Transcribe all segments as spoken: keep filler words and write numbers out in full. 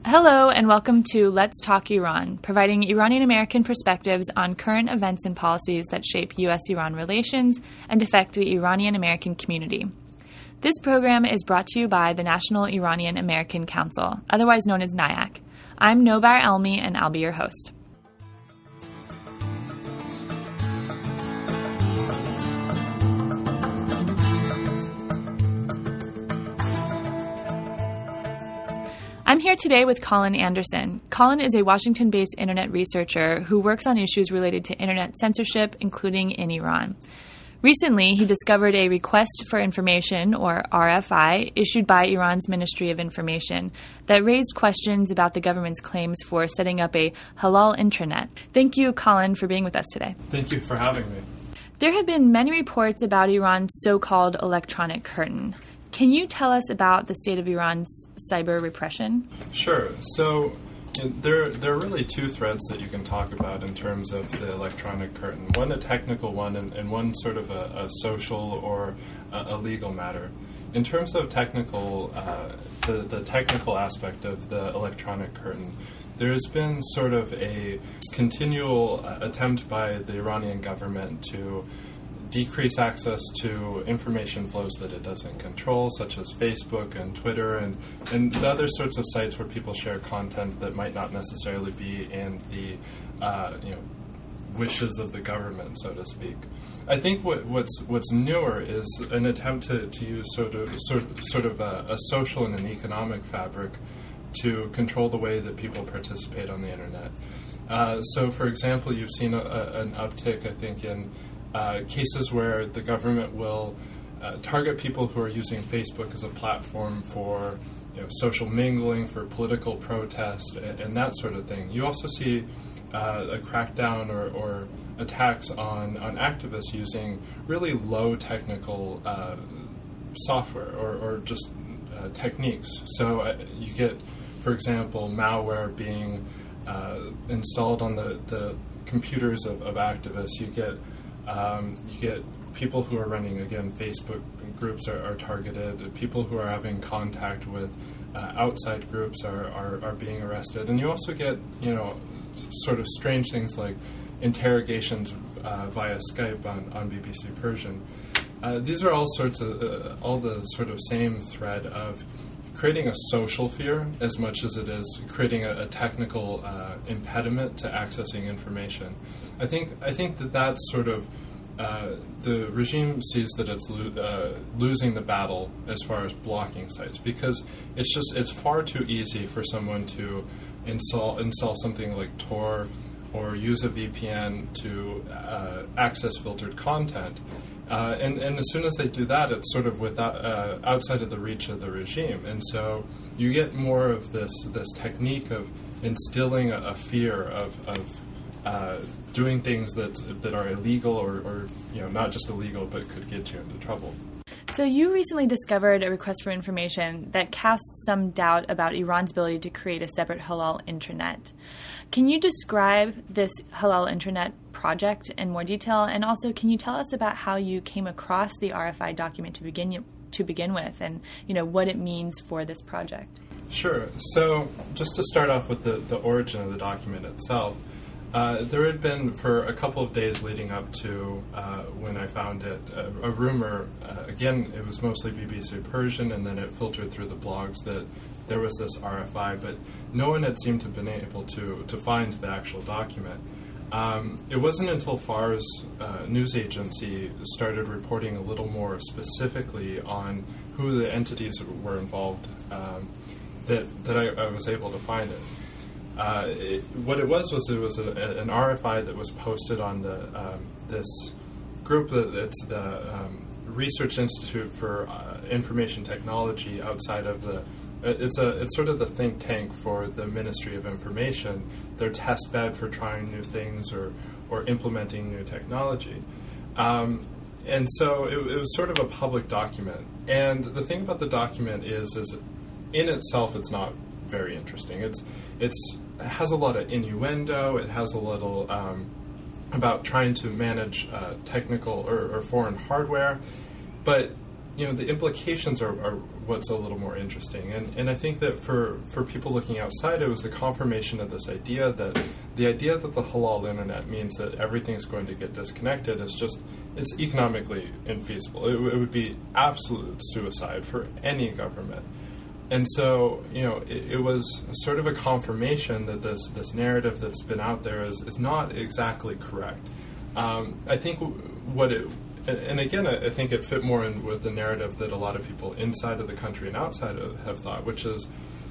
Hello and welcome to Let's Talk Iran, providing Iranian-American perspectives on current events and policies that shape U S Iran relations and affect the Iranian-American community. This program is brought to you by the National Iranian-American Council, otherwise known as NIAC. I'm Nobar Elmi and I'll be your host. I'm here today with Colin Anderson. Colin is a Washington-based internet researcher who works on issues related to internet censorship, including in Iran. Recently, he discovered a Request for Information, or R F I, issued by Iran's Ministry of Information that raised questions about the government's claims for setting up a halal intranet. Thank you, Colin, for being with us today. Thank you for having me. There have been many reports about Iran's so-called electronic curtain. Can you tell us about the state of Iran's cyber repression? Sure. So there, there are really two threads that you can talk about in terms of the electronic curtain. One a technical one and, and one sort of a, a social or a, a legal matter. In terms of technical, uh, the, the technical aspect of the electronic curtain, there's been sort of a continual uh, attempt by the Iranian government to decrease access to information flows that it doesn't control, such as Facebook and Twitter and, and the other sorts of sites where people share content that might not necessarily be in the uh, you know wishes of the government, so to speak. I think what, what's what's newer is an attempt to, to use sort of sort, sort of a, a social and an economic fabric to control the way that people participate on the internet. Uh, so, for example, you've seen a, a, an uptick, I think, in Uh, cases where the government will uh, target people who are using Facebook as a platform for you know, social mingling, for political protest, and, and that sort of thing. You also see uh, a crackdown or, or attacks on, on activists using really low technical uh, software or, or just uh, techniques. So uh, you get, for example, malware being uh, installed on the, the computers of, of activists. You get Um, you get people who are running, again, Facebook groups are, are targeted. People who are having contact with uh, outside groups are, are, are being arrested. And you also get, you know, sort of strange things like interrogations uh, via Skype on, on B B C Persian. Uh, these are all sorts of, uh, all the sort of same thread of creating a social fear as much as it is creating a, a technical uh, impediment to accessing information. I think I think that that's sort of uh, the regime sees that it's lo- uh, losing the battle as far as blocking sites, because it's just it's far too easy for someone to install install something like Tor or use a V P N to uh, access filtered content. Uh, and, and as soon as they do that, it's sort of without, uh, outside of the reach of the regime. And so you get more of this this technique of instilling a, a fear of, of uh, doing things that that are illegal or, or you know not just illegal but could get you into trouble. So you recently discovered a request for information that casts some doubt about Iran's ability to create a separate halal intranet. Can you describe this halal intranet project in more detail? And also, can you tell us about how you came across the R F I document to begin to begin with, and you know what it means for this project? Sure. So just to start off with the, the origin of the document itself, uh, there had been for a couple of days leading up to uh, when I found it, a, a rumor, uh, again, it was mostly B B C Persian, and then it filtered through the blogs that there was this R F I, but no one had seemed to have been able to, to find the actual document. Um, it wasn't until F A R's uh, news agency started reporting a little more specifically on who the entities were involved um, that, that I, I was able to find it. Uh, it. What it was was it was a, an R F I that was posted on the um, this group that it's the um, Research Institute for uh, Information Technology outside of the It's a it's sort of the think tank for the Ministry of Information, their test bed for trying new things or, or implementing new technology. Um, and so it, it was sort of a public document. And the thing about the document is, is in itself it's not very interesting. It's it's it has a lot of innuendo. It has a little um, about trying to manage uh, technical or, or foreign hardware. But you know, the implications are, are what's a little more interesting. And, and I think that for, for people looking outside, it was the confirmation of this idea that the idea that the halal internet means that everything's going to get disconnected is just, it's economically infeasible. It, it would be absolute suicide for any government. And so, you know, it, it was sort of a confirmation that this, this narrative that's been out there is, is not exactly correct. Um, I think what it, and again, I think it fit more in with the narrative that a lot of people inside of the country and outside of have thought, which is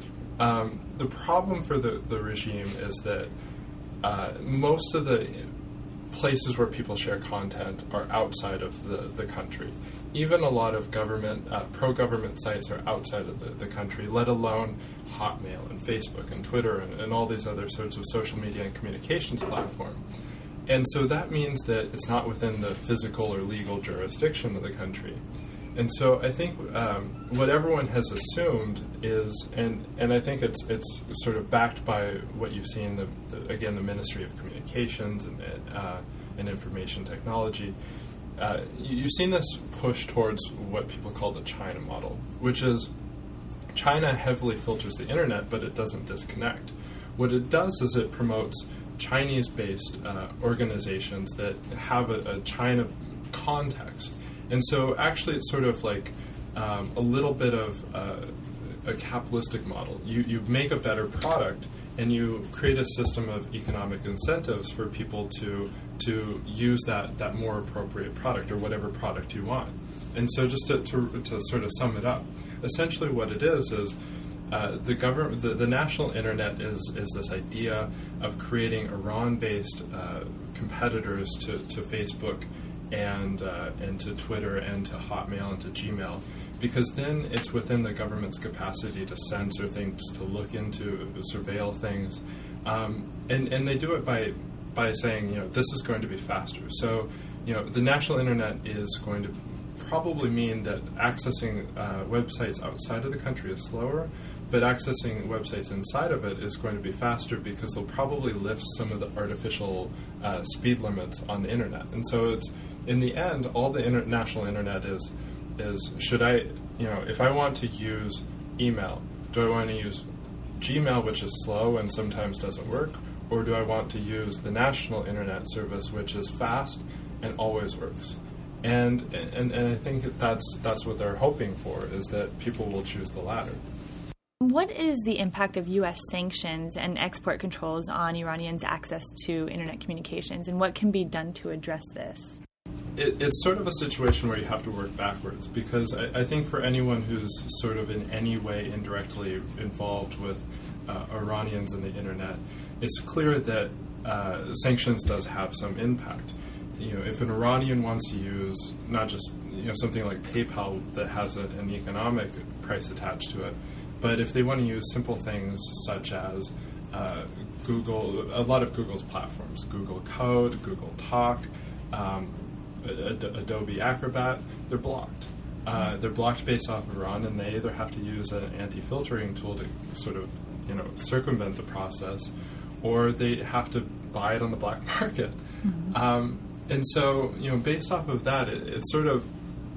um, the problem for the, the regime is that uh, most of the places where people share content are outside of the, the country. Even a lot of government, uh, pro-government sites are outside of the, the country, let alone Hotmail and Facebook and Twitter and, and all these other sorts of social media and communications platforms. And so that means that it's not within the physical or legal jurisdiction of the country. And so I think um, what everyone has assumed is, and, and I think it's it's sort of backed by what you've seen, the, the, again, the Ministry of Communications and, uh, and Information Technology. Uh, you've seen this push towards what people call the China model, which is China heavily filters the internet, but it doesn't disconnect. What it does is it promotes Chinese-based uh, organizations that have a, a China context. And so actually it's sort of like um, a little bit of uh, a capitalistic model. You, you make a better product and you create a system of economic incentives for people to to use that, that more appropriate product or whatever product you want. And so just to, to, to sort of sum it up, essentially what it is is Uh, the government, the, the national internet is is this idea of creating Iran-based uh, competitors to, to Facebook and uh, and to Twitter and to Hotmail and to Gmail, because then it's within the government's capacity to censor things, to look into, surveil things, um, and and they do it by by saying, you know, this is going to be faster. So, you know, the national internet is going to probably mean that accessing uh, websites outside of the country is slower, but accessing websites inside of it is going to be faster because they'll probably lift some of the artificial uh, speed limits on the internet. And so it's, in the end, all the inter- national internet is, is should I, you know, if I want to use email, do I want to use Gmail, which is slow and sometimes doesn't work, or do I want to use the national internet service, which is fast and always works? And, and and I think that's that's what they're hoping for, is that people will choose the latter. What is the impact of U S sanctions and export controls on Iranians' access to internet communications, and what can be done to address this? It, it's sort of a situation where you have to work backwards, because I, I think for anyone who's sort of in any way indirectly involved with uh, Iranians and the internet, it's clear that uh, sanctions does have some impact. You know, if an Iranian wants to use not just, you know, something like PayPal that has a, an economic price attached to it, but if they want to use simple things such as uh, Google, a lot of Google's platforms, Google Code, Google Talk, um, Ad- Adobe Acrobat, they're blocked. Uh, they're blocked based off of Iran, and they either have to use an anti-filtering tool to sort of, you know, circumvent the process, or they have to buy it on the black market. Mm-hmm. Um, And so, you know, based off of that, it, it's sort of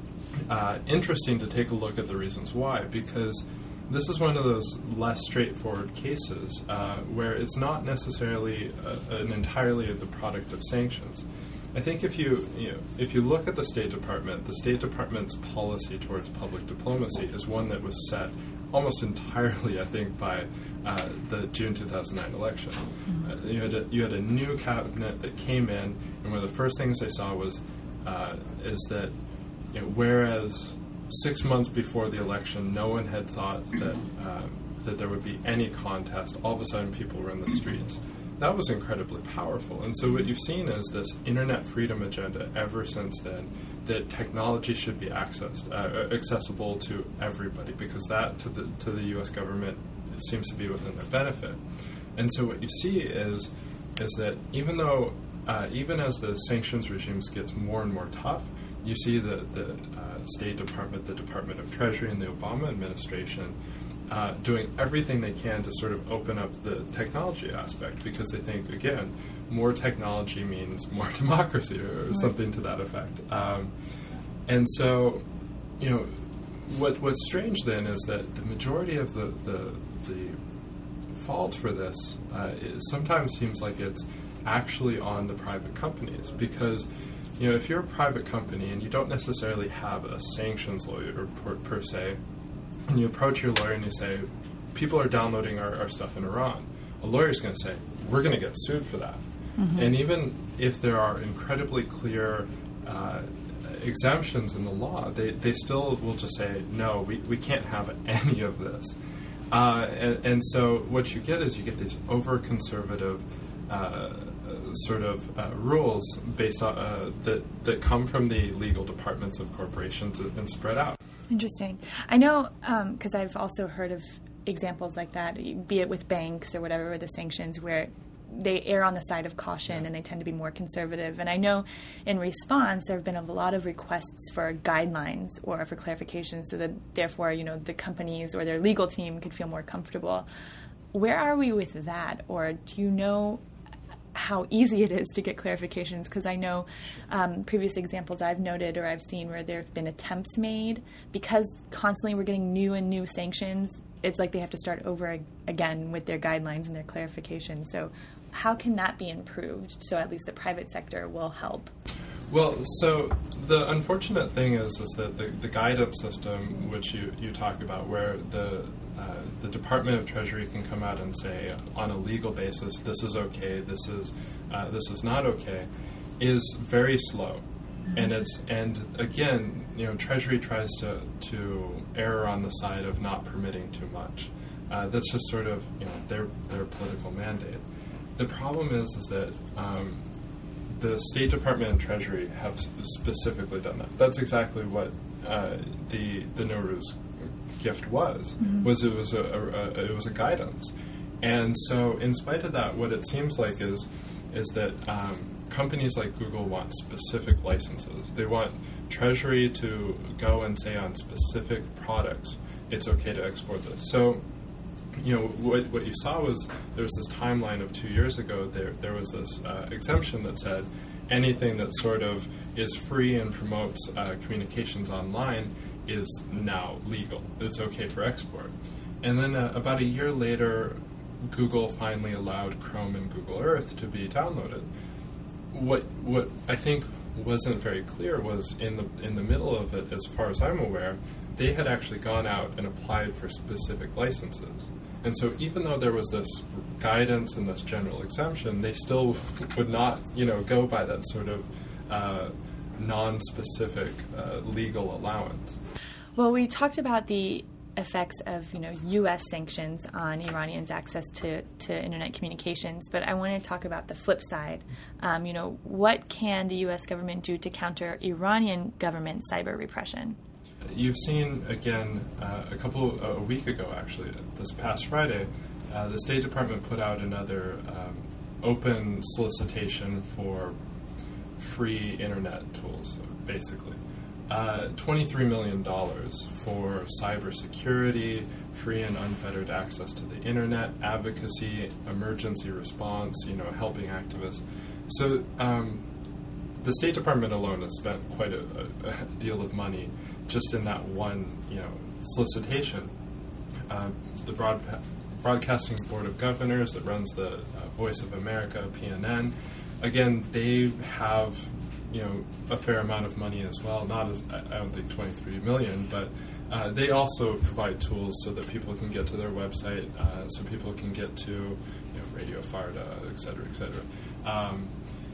uh, interesting to take a look at the reasons why, because this is one of those less straightforward cases uh, where it's not necessarily a, an entirely the product of sanctions. I think if you, you know, if you look at the State Department, the State Department's policy towards public diplomacy is one that was set almost entirely, I think, by uh, the June two thousand nine election. Uh, you, had a, you had a new cabinet that came in, and one of the first things they saw was uh, is that, you know, whereas six months before the election, no one had thought that uh, that there would be any contest. All of a sudden, people were in the streets. That was incredibly powerful. And so what you've seen is this internet freedom agenda ever since then, that technology should be accessed, uh, accessible to everybody, because that to the to the U S government seems to be within their benefit. And so what you see is is that even though uh, even as the sanctions regimes gets more and more tough, you see the the uh, State Department, the Department of Treasury, and the Obama administration Uh, doing everything they can to sort of open up the technology aspect, because they think, again, more technology means more democracy, or right. something to that effect. Um, and so, you know, what what's strange then is that the majority of the the, the fault for this uh, is sometimes seems like it's actually on the private companies, because you know if you're a private company and you don't necessarily have a sanctions lawyer per, per se, and you approach your lawyer and you say, people are downloading our, our stuff in Iran, a lawyer's going to say, we're going to get sued for that. Mm-hmm. And even if there are incredibly clear uh, exemptions in the law, they, they still will just say, no, we, we can't have any of this. Uh, and, and so what you get is you get these over-conservative uh, sort of uh, rules based on uh, that, that come from the legal departments of corporations that have been spread out. Interesting. I know, because um, I've also heard of examples like that, be it with banks or whatever, or the sanctions, where they err on the side of caution and they tend to be more conservative. And I know in response, there have been a lot of requests for guidelines or for clarification so that therefore, you know, the companies or their legal team could feel more comfortable. Where are we with that? Or do you know how easy it is to get clarifications? Because I know um, previous examples I've noted or I've seen where there have been attempts made, because constantly we're getting new and new sanctions, it's like they have to start over again with their guidelines and their clarification. So how can that be improved so at least the private sector will help? Well, so the unfortunate thing is is that the, the guidance system, which you, you talk about, where the uh, the Department of Treasury can come out and say on a legal basis, this is okay, this is uh, this is not okay, is very slow. Mm-hmm. And it's and again, you know, Treasury tries to to err on the side of not permitting too much. Uh, that's just sort of you know their their political mandate. The problem is is that um, the State Department and Treasury have specifically done that. That's exactly what uh, the the Nowruz gift was. Mm-hmm. Was it was a, a, a it was a guidance, and so in spite of that, what it seems like is is that um, companies like Google want specific licenses. They want Treasury to go and say on specific products it's okay to export this. So. You know, what what you saw was there was this timeline of two years ago, there there was this uh, exemption that said anything that sort of is free and promotes uh, communications online is now legal. It's okay for export. And then uh, about a year later, Google finally allowed Chrome and Google Earth to be downloaded. What what I think wasn't very clear was in the in the middle of it, as far as I'm aware, they had actually gone out and applied for specific licenses. And so even though there was this guidance and this general exemption, they still would not, you know, go by that sort of uh, non-specific uh, legal allowance. Well, we talked about the effects of, you know, U S sanctions on Iranians' access to, to internet communications, but I want to talk about the flip side. Um, you know, what can the U S government do to counter Iranian government cyber repression? You've seen, again, uh, a couple, uh, a week ago actually, this past Friday, uh, the State Department put out another um, open solicitation for free internet tools, basically. Uh, twenty-three million dollars for cybersecurity, free and unfettered access to the internet, advocacy, emergency response, you know, helping activists. So um, the State Department alone has spent quite a, a, a deal of money just in that one, you know, solicitation. Uh, the broad, Broadcasting Board of Governors that runs the uh, Voice of America, P N N, again, they have, you know, a fair amount of money as well. Not as I don't think twenty-three million, but uh, they also provide tools so that people can get to their website, uh, so people can get to, you know, Radio Farda, et cetera, et cetera. Um,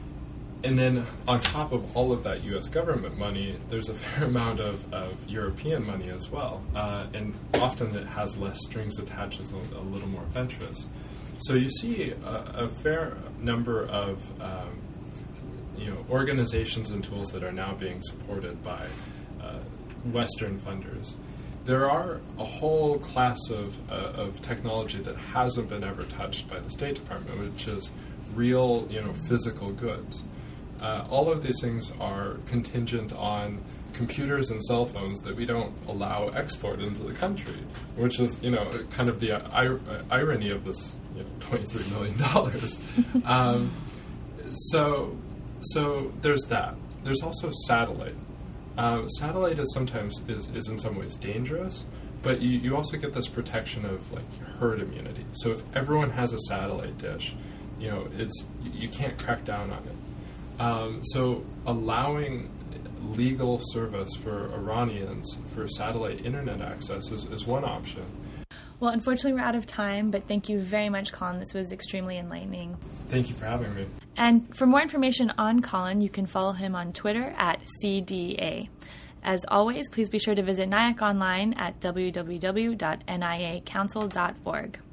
And then on top of all of that U S government money, there's a fair amount of, of European money as well. Uh, and often it has less strings attached, is a, a little more adventurous. So you see a, a fair number of um, you know, organizations and tools that are now being supported by uh, Western funders. There are a whole class of, uh, of technology that hasn't been ever touched by the State Department, which is real, you know, physical goods. Uh, all of these things are contingent on computers and cell phones that we don't allow export into the country, which is, you know, kind of the uh, ir- irony of this, you know, twenty-three million dollars. um, so, so there's that. There's also satellite. Uh, satellite is sometimes is, is in some ways dangerous, but you, you also get this protection of like herd immunity. So if everyone has a satellite dish, you know, it's you can't crack down on it. Um, so allowing legal service for Iranians for satellite internet access is, is one option. Well, unfortunately, we're out of time, but thank you very much, Colin. This was extremely enlightening. Thank you for having me. And for more information on Colin, you can follow him on Twitter at C D A. As always, please be sure to visit NIAC online at w w w dot n i a council dot org.